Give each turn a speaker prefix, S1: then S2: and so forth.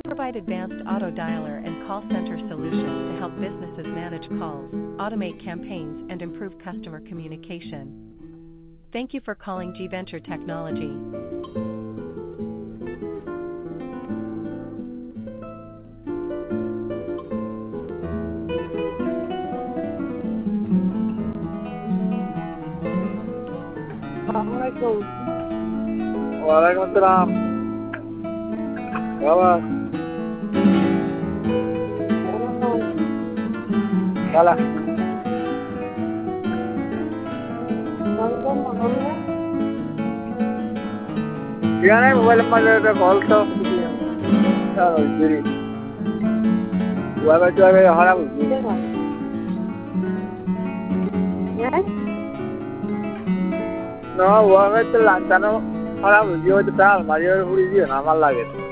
S1: provide advanced auto dialer and call center solutions to help businesses manage calls, automate campaigns, and improve customer communication. Thank you for calling G Venture Technology.
S2: Assalamualaikum. Waalaikumsalam. Kabar? Salah. Gimana mobile number ada call to? Tahu jadi. Gua baca harap. No, gua baca lantaran harap video itu tahu, Mario video nama lagi.